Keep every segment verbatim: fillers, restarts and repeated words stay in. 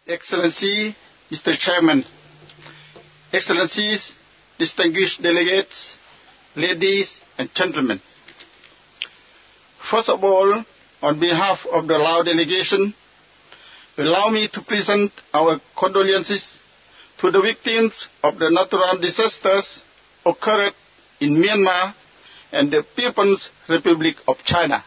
Excellency, Mister Chairman, Excellencies, distinguished delegates, ladies and gentlemen. First of all, on behalf of the Lao delegation, allow me to present our condolences to the victims of the natural disasters occurred in Myanmar and the People's Republic of China.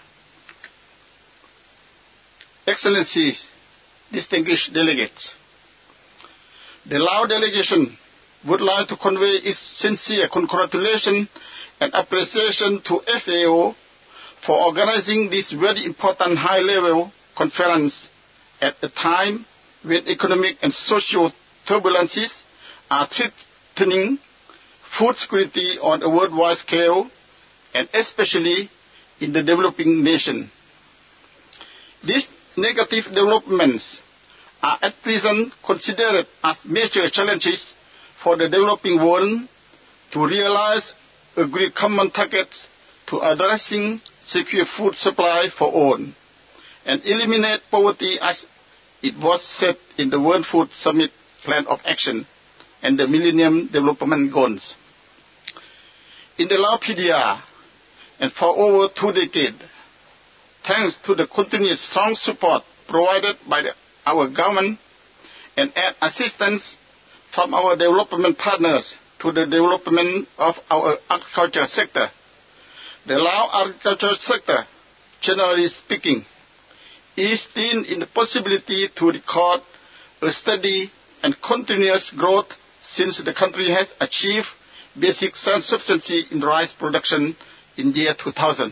Excellencies, distinguished delegates, the Lao delegation would like to convey its sincere congratulations and appreciation to F A O for organizing this very important high-level conference at a time when economic and social turbulences are threatening food security on a worldwide scale, and especially in the developing nation. These negative developments are at present considered as major challenges for the developing world to realize agreed common targets to addressing secure food supply for all and eliminate poverty as it was set in the World Food Summit Plan of Action and the Millennium Development Goals. In the Lao P D R, and for over two decades, thanks to the continued strong support provided by the, our government and assistance from our development partners to the development of our agriculture sector, the Lao agriculture sector, generally speaking, is seen in the possibility to record a steady and continuous growth since the country has achieved basic self-sufficiency in rice production in the year two thousand.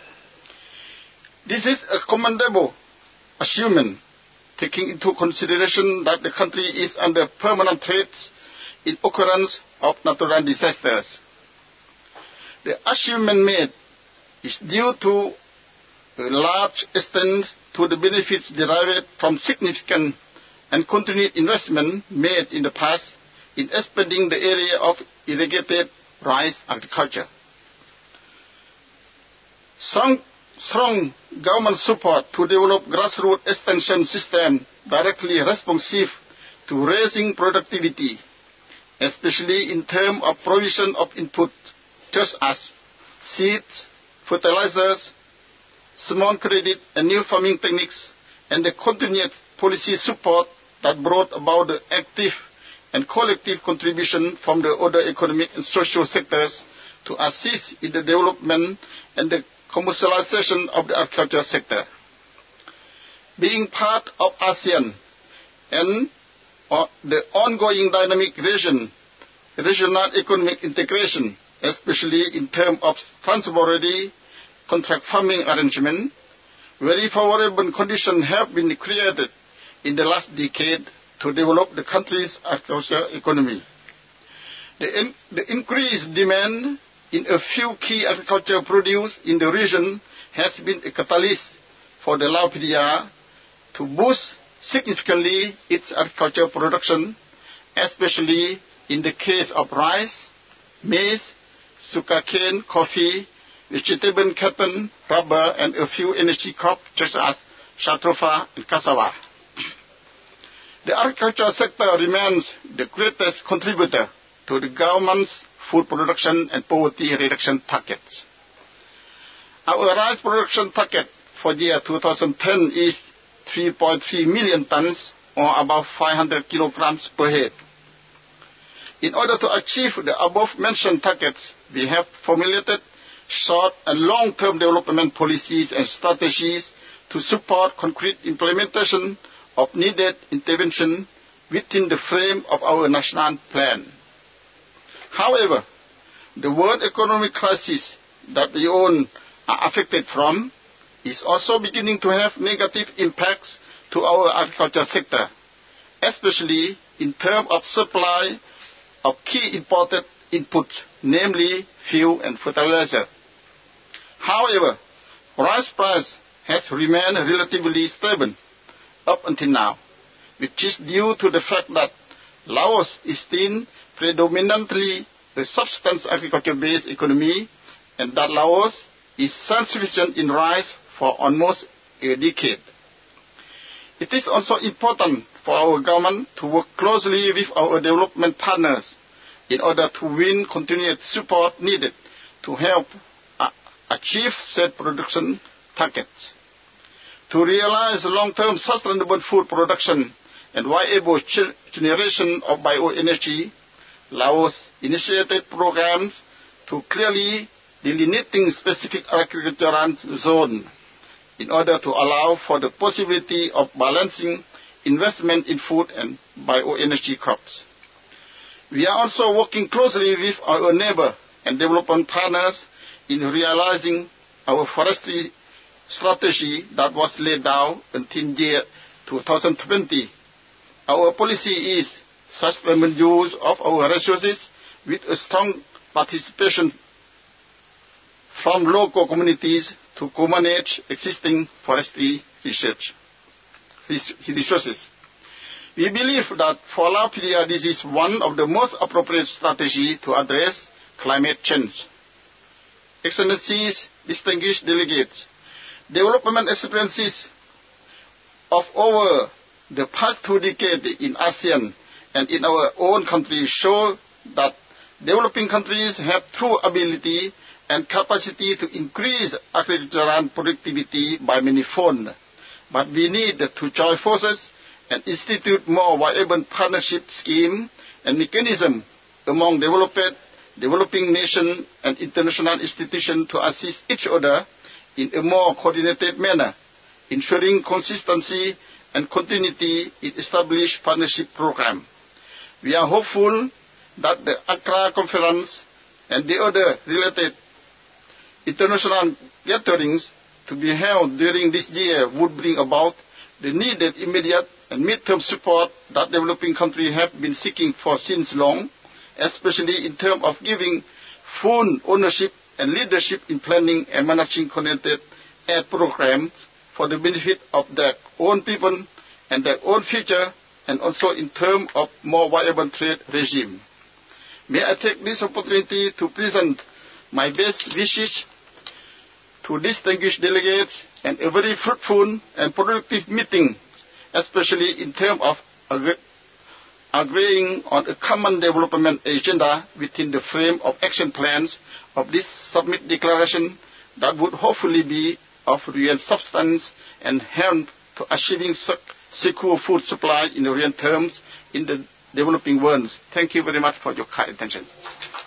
This is a commendable achievement, taking into consideration that the country is under permanent threats in occurrence of natural disasters. The achievement made is due to a large extent to the benefits derived from significant and continued investment made in the past in expanding the area of irrigated rice agriculture. Some strong government support to develop grassroots extension system directly responsive to raising productivity, especially in terms of provision of input, such as seeds, fertilizers, small credit and new farming techniques, and the continued policy support that brought about the active and collective contribution from the other economic and social sectors to assist in the development and the commercialization of the agriculture sector. Being part of ASEAN and uh, the ongoing dynamic region, regional economic integration, especially in terms of transborder contract farming arrangement, very favorable conditions have been created in the last decade to develop the country's agriculture economy. The, in, the increased demand in a few key agricultural produce in the region has been a catalyst for the Lao P D R to boost significantly its agricultural production, especially in the case of rice, maize, sugarcane, coffee, vegetable, cotton, rubber, and a few energy crops such as shatofa and cassava. The agricultural sector remains the greatest contributor to the government's food production and poverty reduction targets. Our rice production target for the year two thousand ten is three point three million tons, or about five hundred kilograms per head. In order to achieve the above-mentioned targets, we have formulated short and long-term development policies and strategies to support concrete implementation of needed intervention within the frame of our national plan. However, the world economic crisis that we all are affected from is also beginning to have negative impacts to our agriculture sector, especially in terms of supply of key imported inputs, namely fuel and fertilizer. However, rice price has remained relatively stable up until now, which is due to the fact that Laos is still predominantly a subsistence agriculture-based economy, and that Laos is self-sufficient in rice for almost a decade. It is also important for our government to work closely with our development partners in order to win continued support needed to help uh, achieve said production targets. To realize long-term sustainable food production and viable generation of bioenergy, Laos initiated programs to clearly delineating specific agricultural zones in order to allow for the possibility of balancing investment in food and bioenergy crops. We are also working closely with our neighbor and development partners in realizing our forestry strategy that was laid down until year two thousand twenty. Our policy is sustainable use of our resources with a strong participation from local communities to co-manage existing forestry research resources. We believe that for Laos, this is one of the most appropriate strategies to address climate change. Excellencies, distinguished delegates, development experiences of over the past two decades in ASEAN and in our own country show that developing countries have true ability and capacity to increase agricultural productivity by many fold. But we need to join forces and institute more viable partnership schemes and mechanisms among developed, developing nations and international institutions to assist each other in a more coordinated manner, ensuring consistency and continuity in established partnership programs. We are hopeful that the Accra Conference and the other related international gatherings to be held during this year would bring about the needed immediate and mid-term support that developing countries have been seeking for since long, especially in terms of giving full ownership and leadership in planning and managing connected aid programs for the benefit of their own people and their own future, and also in terms of more viable trade regime. May I take this opportunity to present my best wishes to distinguished delegates and a very fruitful and productive meeting, especially in terms of agree agreeing on a common development agenda within the frame of action plans of this summit declaration that would hopefully be of real substance and help to achieving secure food supply in real terms in the developing world. Thank you very much for your kind attention.